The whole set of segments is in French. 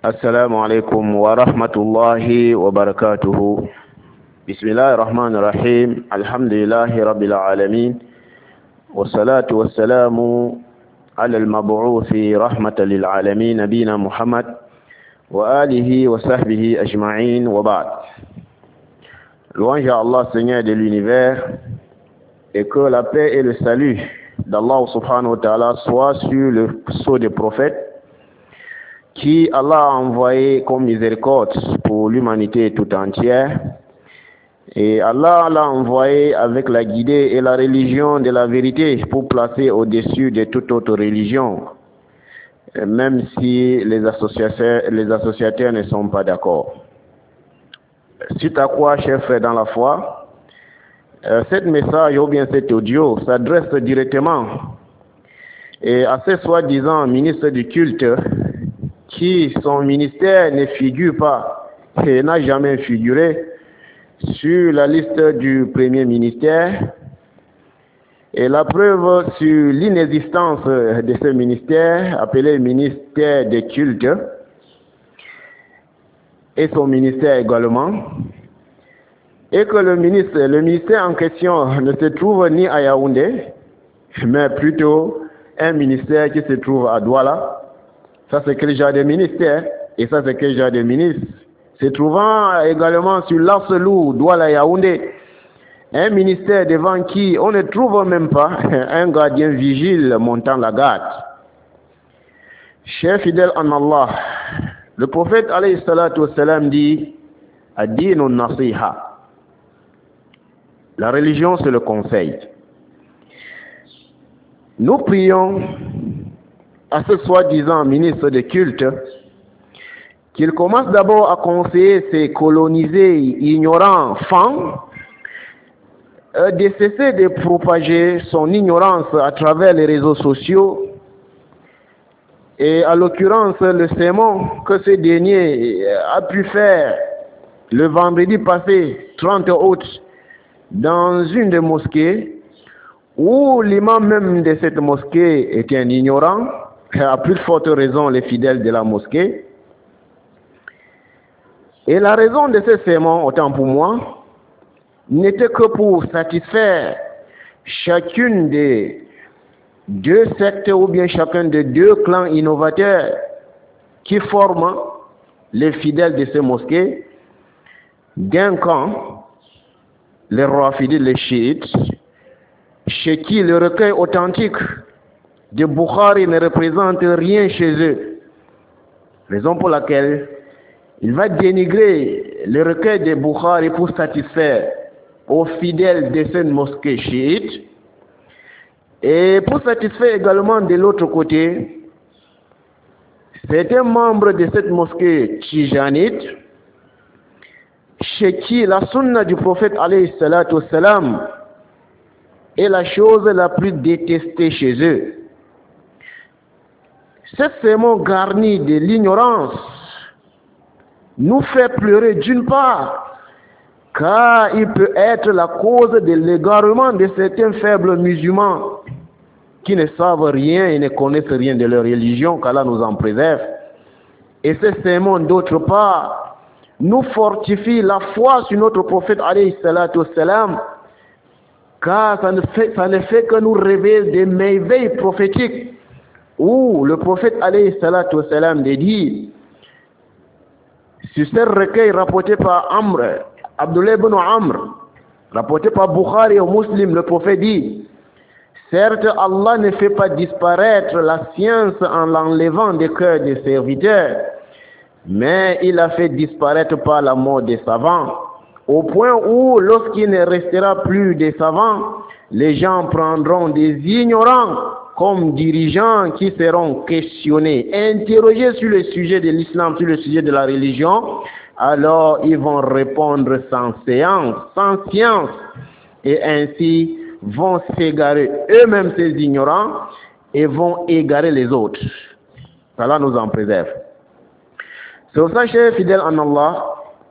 السلام عليكم ورحمة الله وبركاته. بسم الله الرحمن الرحيم. الحمد لله رب العالمين، والصلاة والسلام على المبعوث رحمة للعالمين نبينا محمد وآله وصحبه أجمعين وبعد. Louange à Allah, Seigneur de l'univers, et que la paix et le salut d'Allah subhanahu wa ta'ala soient sur le sceau des prophètes qui Allah a envoyé comme miséricorde pour l'humanité tout entière. Et Allah l'a envoyé avec la guidée et la religion de la vérité pour placer au-dessus de toute autre religion, même si les associateurs ne sont pas d'accord. Suite à quoi, chers frères dans la foi, cet message ou bien cet audio s'adresse directement à ce soi-disant ministre du culte qui, son ministère ne figure pas et n'a jamais figuré sur la liste du premier ministère, et la preuve sur l'inexistence de ce ministère appelé ministère des cultes et son ministère également, et que le ministère en question ne se trouve ni à Yaoundé, mais plutôt un ministère qui se trouve à Douala. Ça, c'est quel genre de ministère, et ça, c'est quel genre de ministre, se trouvant également sur l'Arselou, Douala Yaoundé, un ministère devant qui on ne trouve même pas un gardien vigile montant la garde. Chers fidèles en Allah, le prophète alayhi salatu wassalam dit ad-dinu nasiha. La religion, c'est le conseil. Nous prions à ce soi-disant ministre de culte qu'il commence d'abord à conseiller ces colonisés ignorants fans de cesser de propager son ignorance à travers les réseaux sociaux, et à l'occurrence le sermon que ce dernier a pu faire le vendredi passé 30 août dans une des mosquées, où l'imam même de cette mosquée était un ignorant, à plus forte raison les fidèles de la mosquée. Et la raison de ce sermon, autant pour moi, n'était que pour satisfaire chacune des deux sectes ou bien chacun des deux clans innovateurs qui forment les fidèles de ces mosquées. D'un camp, les Rafidites, les chiites, chez qui le recueil authentique de Bukhari ne représente rien chez eux, raison pour laquelle il va dénigrer le recueil de Bukhari pour satisfaire aux fidèles de cette mosquée chiite, et pour satisfaire également de l'autre côté certains membres de cette mosquée tijanite, chez qui la sunna du prophète alayhi salatu wassalam est la chose la plus détestée chez eux. Ce sermon garni de l'ignorance nous fait pleurer d'une part, car il peut être la cause de l'égarement de certains faibles musulmans qui ne savent rien et ne connaissent rien de leur religion, qu'Allah nous en préserve. Et ce sermon, d'autre part, nous fortifie la foi sur notre prophète alayhi salatu wassalam, car ça ne fait que nous révéler des merveilles prophétiques, où le prophète alayhi salatu wassalam dit, sur ce recueil rapporté par Abdullah ibn Amr, rapporté par Bukhari et Muslim, le prophète dit, certes Allah ne fait pas disparaître la science en l'enlevant des cœurs des serviteurs, mais il a fait disparaître par la mort des savants, au point où lorsqu'il ne restera plus des savants, les gens prendront des ignorants comme dirigeants qui seront questionnés, interrogés sur le sujet de l'islam, sur le sujet de la religion. Alors ils vont répondre sans science, et ainsi vont s'égarer eux-mêmes, ces ignorants, et vont égarer les autres. Allah nous en préserve. C'est pour ça, chers fidèles en Allah,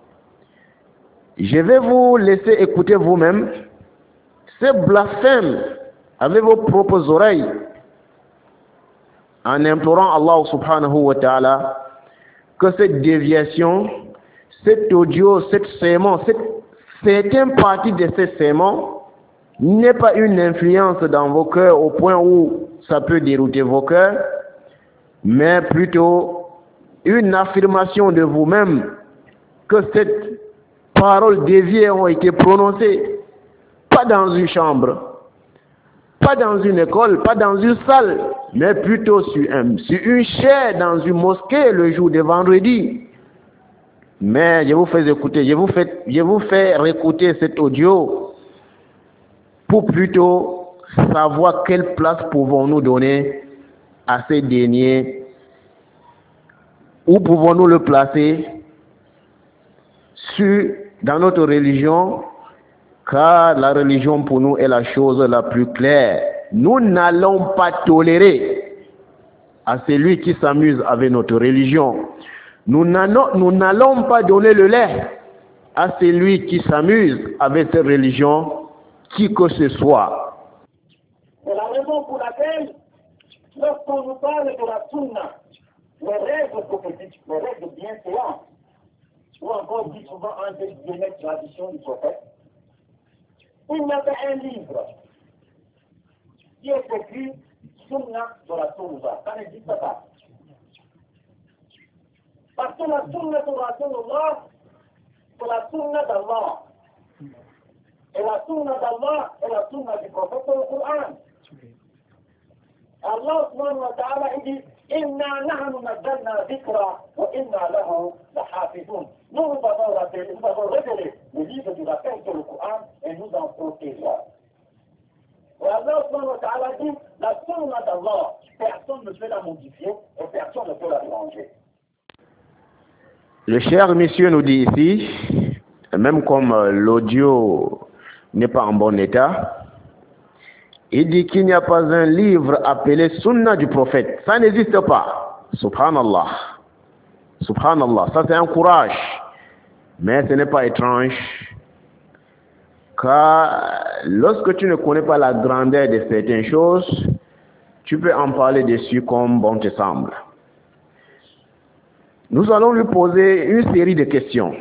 je vais vous laisser écouter vous-même ce blasphème avec vos propres oreilles, en implorant Allah subhanahu wa ta'ala que cette déviation, cet audio, cette sermon, certaines parties de ces sermons n'est pas une influence dans vos cœurs au point où ça peut dérouter vos cœurs, mais plutôt une affirmation de vous-même que cette parole déviée ont été prononcées, pas dans une chambre, pas dans une école, pas dans une salle, mais plutôt sur une chaire dans une mosquée le jour de vendredi. Mais je vous fais écouter, je vous fais réécouter cet audio pour plutôt savoir quelle place pouvons-nous donner à ces derniers. Où pouvons-nous le placer dans notre religion, car la religion pour nous est la chose la plus claire. Nous n'allons pas tolérer à celui qui s'amuse avec notre religion. Nous n'allons pas donner le lait à celui qui s'amuse avec cette religion, qui que ce soit. C'est la raison pour laquelle, lorsqu'on nous parle de la sunna, les règles prophétiques, les règles bienséantes, ou encore dit souvent entre guillemets tradition du prophète, il y avait un livre qui est écrit Sunna de la Sunna. Ça n'existe pas. Parce que la Sunna de la Sunna, c'est la Sunna d'Allah. Et la Sunna d'Allah est la Sunna du prophète au Coran. Allah subhanahu wa ta'ala dit Inna nahnu nazzalna dhikra wa inna lahu lahafizun. Nous avons révélé le livre du rappel sur le Coran et nous en protégeons. Et Allah subhanahu wa ta'ala dit la sunna d'Allah, personne ne peut la modifier et personne ne peut la déranger. Le cher monsieur nous dit ici, même comme l'audio n'est pas en bon état, il dit qu'il n'y a pas un livre appelé Sunna du prophète. Ça n'existe pas. Subhanallah. Subhanallah. Ça c'est un courage. Mais ce n'est pas étrange. Car lorsque tu ne connais pas la grandeur de certaines choses, tu peux en parler dessus comme bon te semble. Nous allons lui poser une série de questions.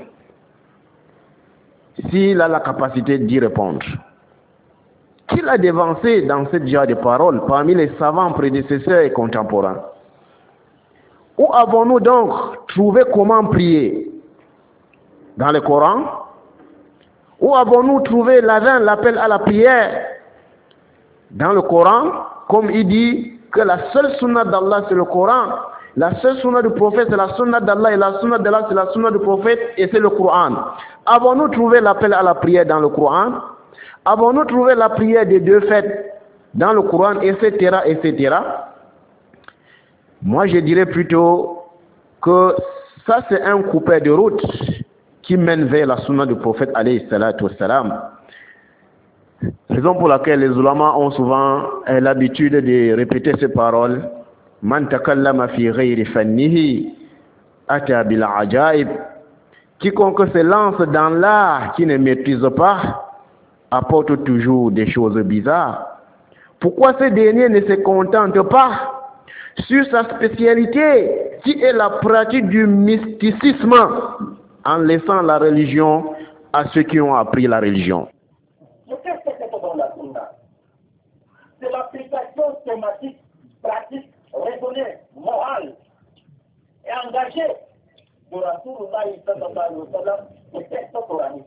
S'il a la capacité d'y répondre. Qui l'a dévancé dans cette genre de paroles parmi les savants prédécesseurs et contemporains? Où avons-nous donc trouvé comment prier? Dans le Coran? Où avons-nous trouvé l'adhan, l'appel à la prière? Dans le Coran, comme il dit que la seule sunna d'Allah c'est le Coran, la seule sunna du prophète c'est la sunna d'Allah et la sunna d'Allah c'est la sunna du prophète et c'est le Coran. Avons-nous trouvé l'appel à la prière dans le Coran? Avons-nous trouvé la prière des deux fêtes dans le Coran, etc., etc. Moi, je dirais plutôt que ça, c'est un coupé de route qui mène vers la sunna du prophète, alayhi salatu wassalam. Raison pour laquelle les ulama ont souvent l'habitude de répéter ces paroles. Man takallama fi ghayri fannihi ata bil ajaib. Quiconque se lance dans l'art qui ne maîtrise pas apporte toujours des choses bizarres. Pourquoi ces derniers ne se contentent pas sur sa spécialité qui est la pratique du mysticisme en laissant la religion à ceux qui ont appris la religion? Qu'est-ce que c'est dans la sunna? C'est l'application thématique, pratique, raisonnée, morale et engagée de Rasulullah sallallahu alayhi wa sallam des textes coraniques.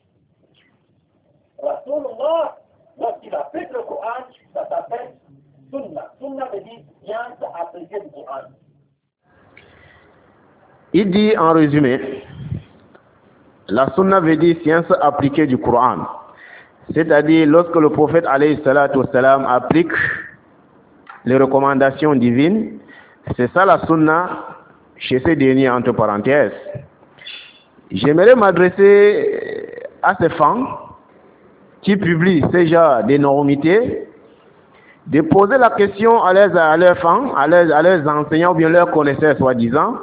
Rasulullah, lorsqu'il applique le Coran, ça s'appelle Sunna. Sunna veut dire science appliquée du Coran. Il dit en résumé, la Sunna veut dire science appliquée du Coran. C'est-à-dire lorsque le prophète alayhi salatu wassalam applique les recommandations divines, c'est ça la Sunna chez ces derniers entre parenthèses. J'aimerais m'adresser à ces femmes qui publient ces genres d'énormités, de poser la question à leurs femmes, à leurs enseignants ou bien leurs connaisseurs soi-disant,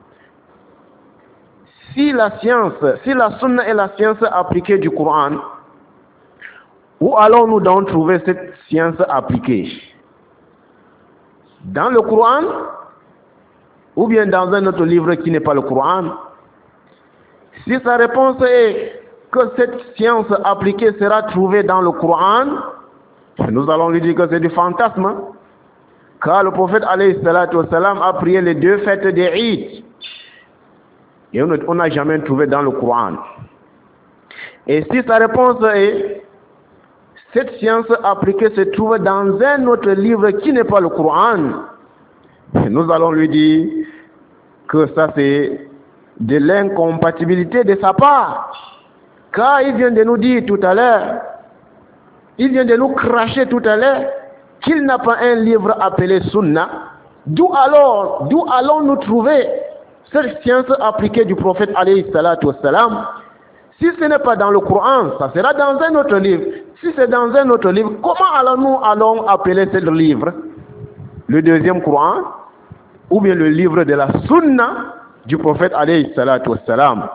si la sunna est la science appliquée du Coran, où allons-nous donc trouver cette science appliquée? Dans le Coran ou bien dans un autre livre qui n'est pas le Coran? Si sa réponse est que cette science appliquée sera trouvée dans le Coran, nous allons lui dire que c'est du fantasme. Car le prophète alayhi salatu wassalam a prié les 2 fêtes des Eid. Et on n'a jamais trouvé dans le Coran. Et si sa réponse est cette science appliquée se trouve dans un autre livre qui n'est pas le Coran, nous allons lui dire que ça c'est de l'incompatibilité de sa part. Car il vient de nous dire tout à l'heure, il vient de nous cracher tout à l'heure qu'il n'a pas un livre appelé Sunna. D'où allons-nous trouver cette science appliquée du prophète alayhi salatu wassalam? Si ce n'est pas dans le Coran, ça sera dans un autre livre. Si c'est dans un autre livre, comment allons appeler ce livre? Le deuxième Coran ou bien le livre de la Sunna du prophète alayhi salatu wassalam?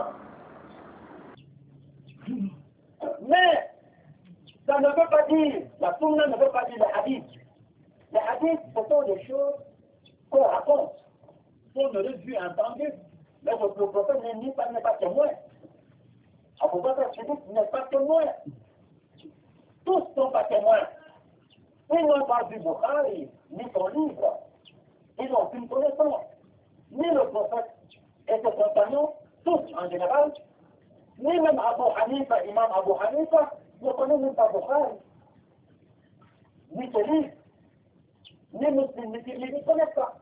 Mais ça ne veut pas dire, la Sunna ne veut pas dire les hadiths. Les hadiths, ce sont des choses qu'on raconte, qu'on aurait vu entendu. Mais le prophète n'est pas témoin. Abu Bakr Siddiq n'est pas témoin. Tous ne sont pas témoins. Ils n'ont pas vu Bukhari, ni son livre. Ils n'ont aucune connaissance. Ni le prophète et ses compagnons, tous en général, ni même Abu Hanifa, imam Abu Hanifa, ne connaît même pas Bukhari. Ni ses livres. Ni Muslim, ni ses livres, ne connaissent pas.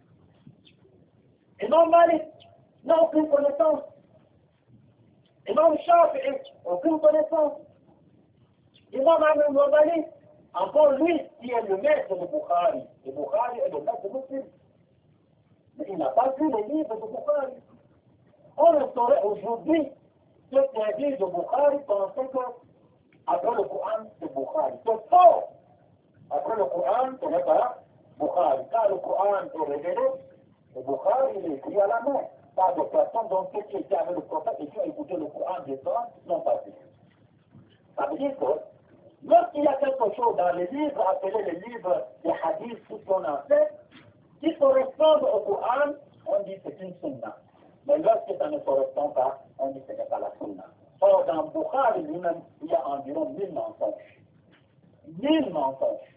Imam Malik n'a aucune connaissance. Imam Shafi'i, aucune connaissance. Imam Al-Mubali, encore lui, qui est le maître de Bukhari. Et Bukhari est le maître de Muslim. Mais il n'a pas vu les livres de Bukhari. On le saurait aujourd'hui, ce qu'un livre de Bukhari pensait que après le Coran, c'est Bukhari. C'est faux. Après le Coran, ce n'est pas Bukhari. Car le Coran est révélé, le Bukhari, il est écrit à la main. Pas de personnes dont ceux qui étaient avec le prophète et qui ont écouté le Coran des temps n'ont pas vu. Ça veut dire que lorsqu'il y a quelque chose dans les livres appelés les livres des hadiths, tout ce qu'on a fait, qui correspondent au Coran, on dit que c'est une sunna. Mais lorsque ça ne correspond pas, on dit que ce n'est pas la sunna. Or, dans Bukhari lui-même, il y a environ 1000 mensonges. 1000 mensonges.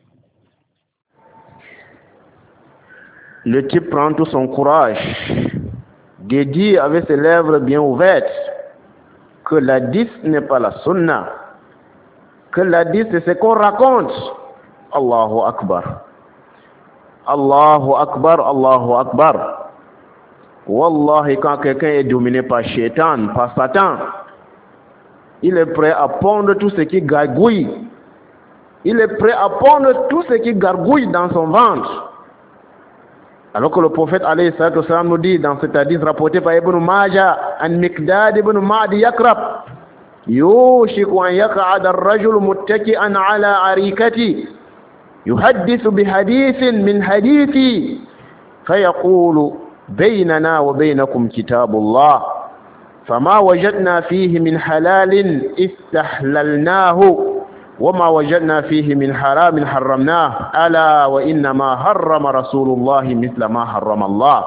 Le type prend tout son courage de dire avec ses lèvres bien ouvertes que l'hadith n'est pas la sunna, que l'hadith c'est ce qu'on raconte. Allahu Akbar. Allahu Akbar, Allahu Akbar. Wallahi, quand quelqu'un est dominé par Shaitan, par Satan, il est prêt à pondre tout ce qui gargouille. Il est prêt à pondre tout ce qui gargouille dans son ventre. Alors que le prophète alayhi salatu wassalam nous dit dans cet hadith rapporté par Ibn Majah, an Miqdad ibn Ma'di yakrab, yushiku an yaq'ada ar-rajul muttaki'an ala arikati, yuhaddithu bihadithin min hadithi, fayaqulu baynana wa baynakum kitabullah, fama wajadna fihi min halalin istahlalnahu, وما وجدنا فيه من حرام حرمناه ألا وإنما حرم رسول الله مثل ما حرم الله.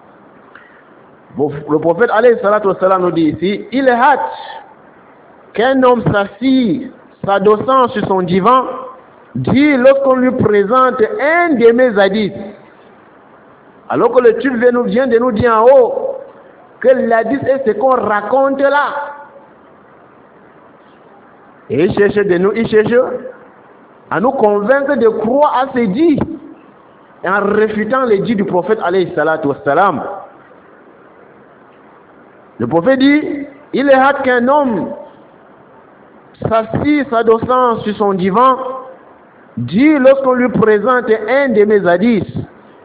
Le prophète alayhi salatu wassalam nous dit ici, il est hâte qu'un homme s'assied s'adossant sur son divan, dit lorsqu'on lui présente un de mes hadiths, alors que le tube vient de nous dire en haut que l'hadith est ce qu'on raconte là. Et il cherche à nous convaincre de croire à ces dits en réfutant les dits du prophète alayhi salatu wassalam. Le prophète dit, il est hâte qu'un homme s'assied s'adossant sur son divan, dit lorsqu'on lui présente un de mes hadiths,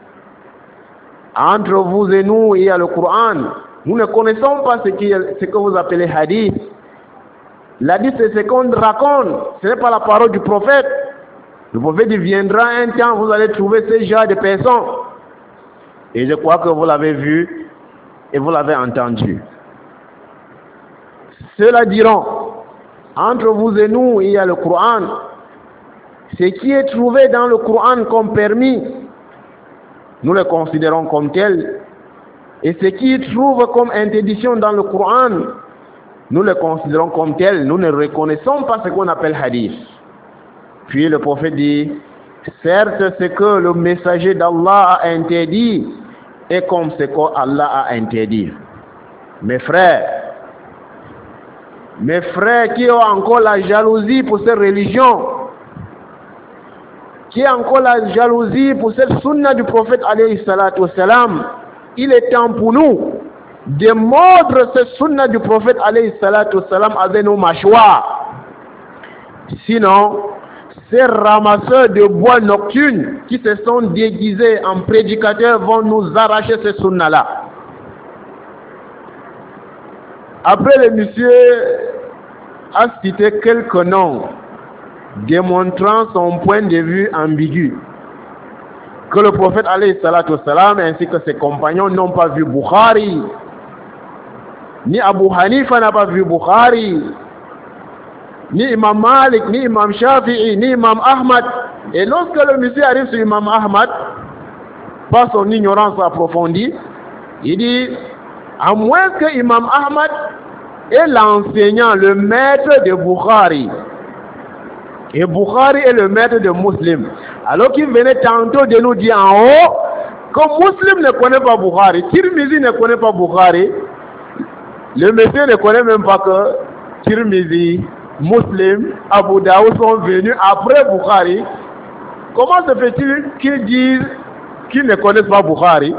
entre vous et nous il y a le Coran, nous ne connaissons pas ce que vous appelez hadith. L'hadith c'est ce qu'on raconte, ce n'est pas la parole du prophète. Le prophète viendra un temps, vous allez trouver ce genre de personnes. Et je crois que vous l'avez vu et vous l'avez entendu. Ceux-là diront, entre vous et nous, il y a le Coran. Ce qui est trouvé dans le Coran comme permis, nous le considérons comme tel. Et ce qu'ils trouvent comme interdiction dans le Coran, nous le considérons comme tel, nous ne reconnaissons pas ce qu'on appelle hadith. Puis le prophète dit, certes ce que le messager d'Allah a interdit est comme ce qu'Allah a interdit. Mes frères qui ont encore la jalousie pour cette religion, qui ont encore la jalousie pour cette sunna du prophète alayhi salatu wassalam, il est temps pour nous de mordre cette sunna du prophète alayhi salatu wassalam avec nos mâchoires. Sinon, ces ramasseurs de bois nocturnes qui se sont déguisés en prédicateurs vont nous arracher ce sunna-là. Après, le monsieur a cité quelques noms démontrant son point de vue ambigu. Que le prophète alayhi salatu wassalam ainsi que ses compagnons n'ont pas vu Bukhari. Ni Abu Hanifa n'a pas vu Bukhari. Ni Imam Malik, ni Imam Shafi'i, ni Imam Ahmad. Et lorsque le monsieur arrive sur Imam Ahmad, par son ignorance approfondie, il dit, à moins que Imam Ahmad est l'enseignant, le maître de Bukhari. Et Bukhari est le maître de Muslim. Alors qu'il venait tantôt de nous dire en haut que Muslim ne connaît pas Bukhari, Tirmizi ne connaît pas Bukhari. Le monsieur ne connaît même pas que Tirmizi, Muslim, Abu Daoud sont venus après Bukhari. Comment se fait-il qu'ils disent qu'ils ne connaissent pas Bukhari?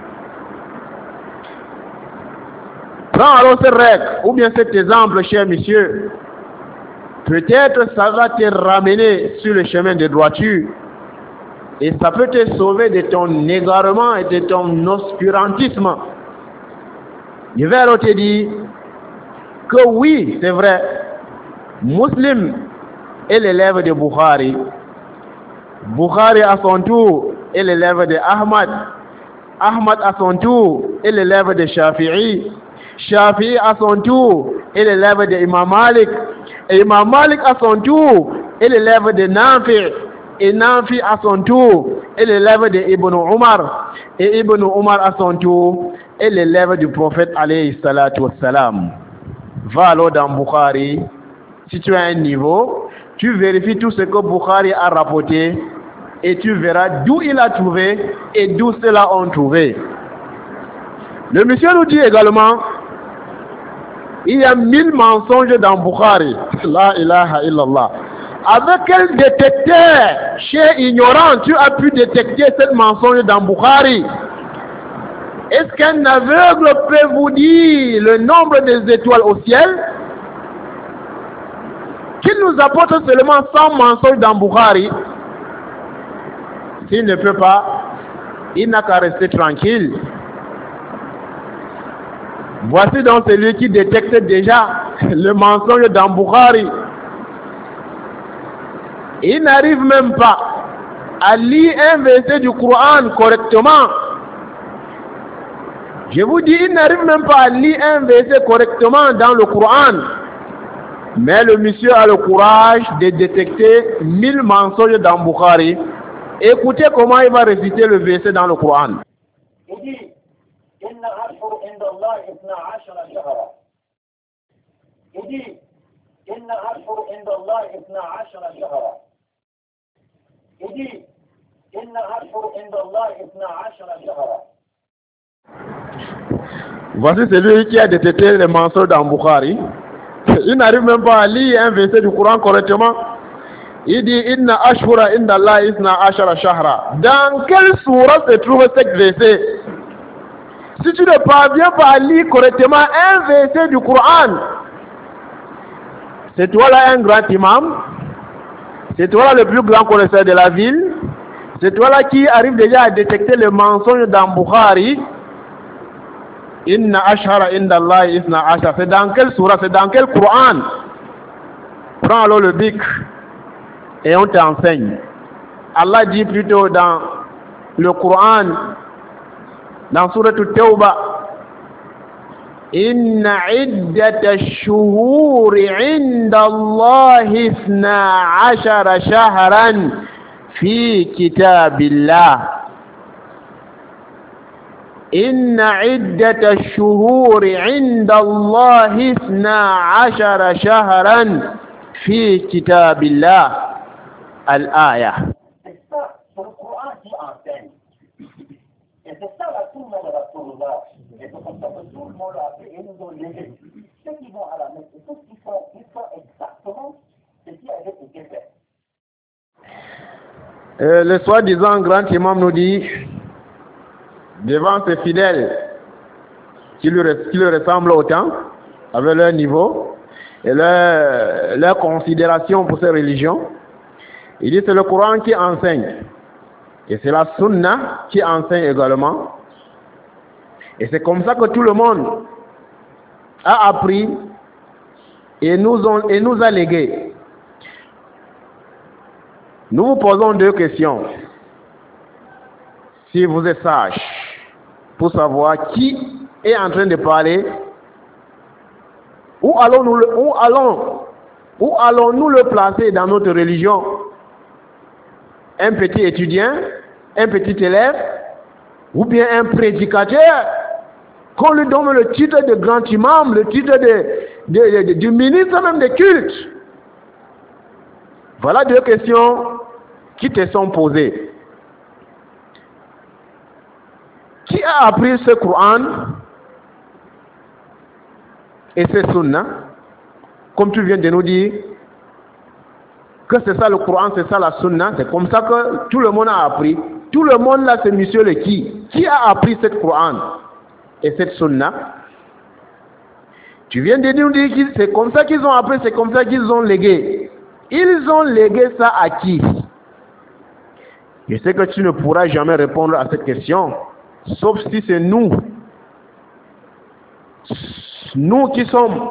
Prends alors ce règle, ou bien cet exemple, cher monsieur. Peut-être ça va te ramener sur le chemin de droiture. Et ça peut te sauver de ton égarement et de ton obscurantisme. Je vais alors te dire que oui, c'est vrai, Muslim est l'élève de Bukhari. Bukhari à son tour est l'élève de Ahmad. Ahmad à son tour est l'élève de Shafi'i. Shafi'i à son tour est l'élève de Imam Malik. Et Imam Malik à son tour est l'élève de Nafi. Et Nafi à son tour est l'élève de Ibn Umar. Et Ibn Umar à son tour est l'élève du prophète alayhi salatu wassalam. Va alors dans Bukhari. Si tu as un niveau, tu vérifies tout ce que Bukhari a rapporté et tu verras d'où il a trouvé et d'où ceux-là ont trouvé. Le monsieur nous dit également, il y a 1000 mensonges dans Bukhari. La ilaha illallah. Avec quel détecteur, cher ignorant, tu as pu détecter ce mensonge dans Bukhari? Est-ce qu'un aveugle peut vous dire le nombre des étoiles au ciel? Qu'il nous apporte seulement 100 mensonges dans Bukhari? S'il ne peut pas, il n'a qu'à rester tranquille. Voici donc celui qui détecte déjà le mensonge dans Bukhari. Il n'arrive même pas à lire un verset du Coran correctement. Je vous dis, il n'arrive même pas à lire un verset correctement dans le Coran. Mais le monsieur a le courage de détecter 1000 mensonges dans Bukhari. Écoutez comment il va réciter le verset dans le Coran. Il dit, Inna ashhur inda Allah 12 shahra. Il dit, Inna ashhur inda Allah 12 shahra. Il dit, Inna ashhur inda Allah 12 shahra. Voici celui qui a détecté les mensonges dans Bukhari. Il n'arrive même pas à lire un verset du Coran correctement. Il dit Inna ashhura inda Allah 12 shahra. Dans quelle sourate se trouve ce verset? Si tu ne parviens pas à lire correctement un verset du Coran, c'est toi là un grand imam, c'est toi là le plus grand connaisseur de la ville, c'est toi là qui arrive déjà à détecter les mensonges dans Bukhari. Inna ashhara inda Allah 12. C'est dans quelle sourate? C'est dans quel Coran? Prends alors le bic et on t'enseigne. Allah dit plutôt dans le Coran, dans Surah At-Tawbah, Inna iddata ash-shuhuri 'inda Allah 12 shahran fi kitabillah. Inna iddata ash-shuhuri 'inda Allah 12 shahran fi kitabillah. Al-aya. C'est ça, c'est le Coran qui enseigne. Et c'est ça la sunna de Rasulullah. Et c'est comme ça que tout le monde a fait et nous ont légué. Ceux qui vont à la messe, et ceux qui font, ils font exactement ce qui avait été fait. Le soi-disant grand imam nous dit, devant ses fidèles qui lui ressemblent autant, avec leur niveau et leur considération pour ces religions, il dit c'est le Coran qui enseigne. Et c'est la sunna qui enseigne également. Et c'est comme ça que tout le monde a appris et nous a légué. Nous vous posons 2 questions. Si vous êtes sage, pour savoir qui est en train de parler, où allons-nous le placer dans notre religion? Un petit étudiant, un petit élève, ou bien un prédicateur, qu'on lui donne le titre de grand imam, le titre du ministre même des cultes. Voilà 2 questions qui te sont posées. Qui a appris ce Coran et ce Sunna, comme tu viens de nous dire, que c'est ça le Coran, c'est ça la Sunna, c'est comme ça que tout le monde a appris. Tout le monde là, c'est monsieur le qui. Qui a appris cette Coran et cette Sunna? Tu viens de nous dire que c'est comme ça qu'ils ont appris, c'est comme ça qu'ils ont légué. Ils ont légué ça à qui? Je sais que tu ne pourras jamais répondre à cette question, sauf si c'est nous qui sommes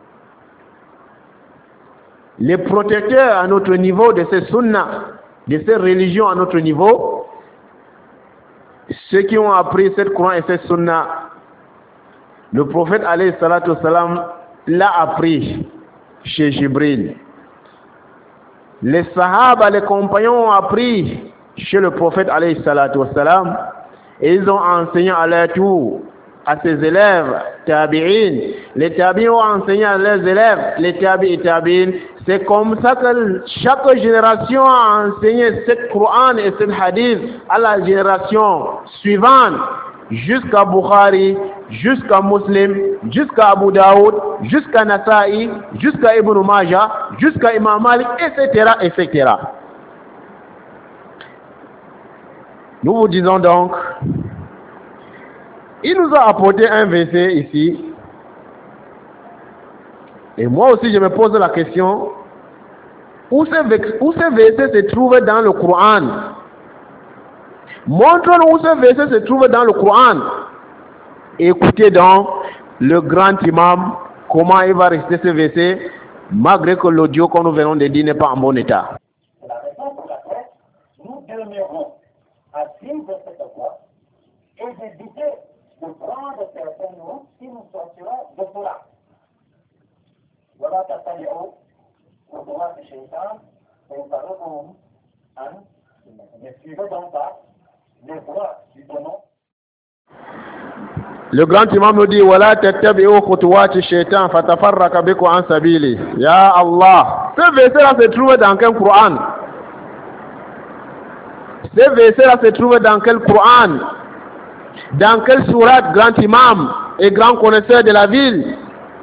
les protecteurs à notre niveau de ces sunnas, de ces religions à notre niveau, ceux qui ont appris cette Coran et cette sunna. Le prophète alayhi salatu wassalam l'a appris chez Jibril. Les sahaba, les compagnons ont appris chez le prophète alayhi salatu wassalam, et ils ont enseigné à leur tour à ses élèves tabi'in. Les tabi'in ont enseigné à leurs élèves, les tabi'in. C'est comme ça que chaque génération a enseigné cette Coran et cette hadith à la génération suivante, jusqu'à Bukhari, jusqu'à Muslim, jusqu'à Abu Daoud, jusqu'à Nasa'i, jusqu'à Ibn Majah, jusqu'à Imam Malik, etc., etc. Nous vous disons donc, il nous a apporté un verset ici. Et moi aussi, je me pose la question, où ce verset se trouve dans le Coran? Montre-nous où ce verset se trouve dans le Coran. Écoutez donc le grand imam, comment il va rester ce verset, malgré que l'audio que nous venons de dire n'est pas en bon état. C'est la raison pour laquelle nous demeurons à suivre cette voie et d'éviter de prendre certains noms si nous sortirons de cela. Voilà تتبعوا خطوات الشيطان فيضركم عن ne suivez donc pas les voies du démon. Le grand imam nous dit wala tattabi'u khutuwati shaytan fatafarraka bikum an sabili. Ya Allah, ce verset là se trouve dans quel Coran? Ce verset là se trouve dans quel Coran? Dans quelle sourate, grand imam et grand connaisseur de la ville?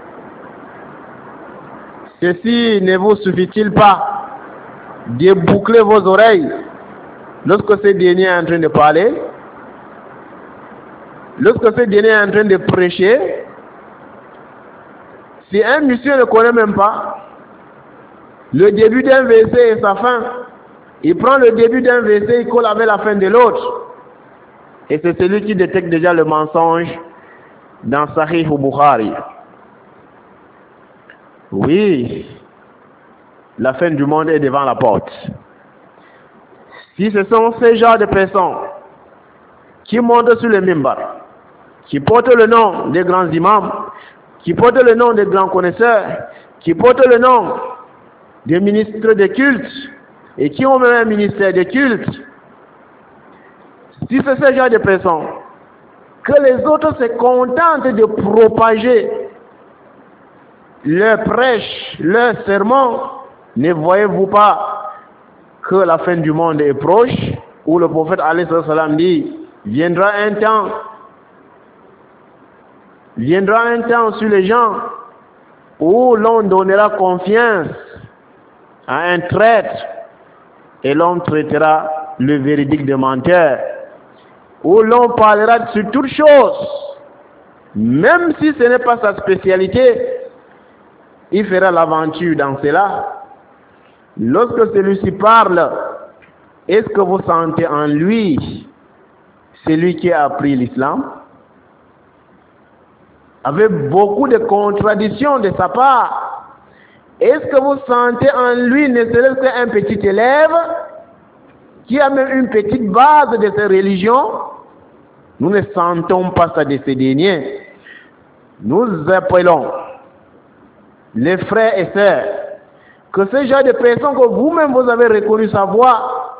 Ceci ne vous suffit-il pas de boucler vos oreilles lorsque ce dernier est en train de parler? Lorsque ce dernier est en train de prêcher, si un monsieur ne connaît même pas le début d'un verset et sa fin, il prend le début d'un verset, il colle avec la fin de l'autre. Et c'est celui qui détecte déjà le mensonge dans Sahih ou Bukhari. Oui, la fin du monde est devant la porte. Si ce sont ces genres de personnes qui montent sur le mimbar, qui portent le nom des grands imams, qui portent le nom des grands connaisseurs, qui portent le nom des ministres de culte, et qui ont même un ministère de culte, si c'est ce genre de personnes, que les autres se contentent de propager leur prêche, leur sermon, ne voyez-vous pas que la fin du monde est proche, où le prophète alayhi salam dit, viendra un temps sur les gens où l'on donnera confiance à un traître et l'on traitera le véridique de menteur, où l'on parlera sur toute chose, même si ce n'est pas sa spécialité, il fera l'aventure dans cela. Lorsque celui-ci parle, est-ce que vous sentez en lui celui qui a appris l'islam? Avec beaucoup de contradictions de sa part, est-ce que vous sentez en lui ne serait-ce qu'un petit élève qui a même une petite base de sa religion? Nous ne sentons pas ça de ces derniers. Nous appelons les frères et sœurs que ce genre de personnes que vous-même vous avez reconnu sa voix,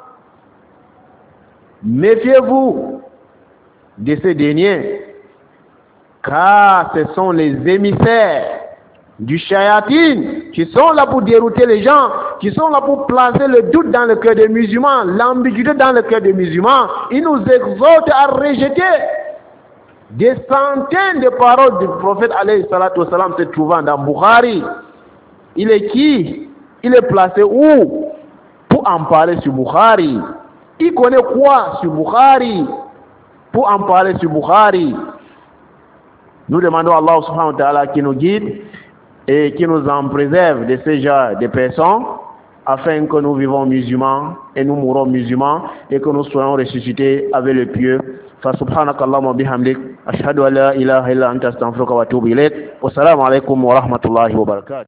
méfiez-vous de ces derniers, car ce sont les émissaires du shayatin qui sont là pour dérouter les gens, qui sont là pour placer le doute dans le cœur des musulmans, l'ambiguïté dans le cœur des musulmans. Ils nous exhortent à rejeter des centaines de paroles du prophète alayhi salatu wassalam se trouvant dans Bukhari. Il est qui? Il est placé où pour en parler sur Bukhari? Il connaît quoi sur Bukhari pour en parler sur Bukhari? Nous demandons à Allah subhanahu wa ta'ala qui nous guide et qui nous en préserve de ces genres de personnes, afin que nous vivons musulmans et nous mourons musulmans et que nous soyons ressuscités avec le pieux. فسبحانك اللهم وبحمدك أشهد أن لا إله إلا أنت أستغفرك وأتوب إليك والسلام عليكم ورحمة الله وبركاته.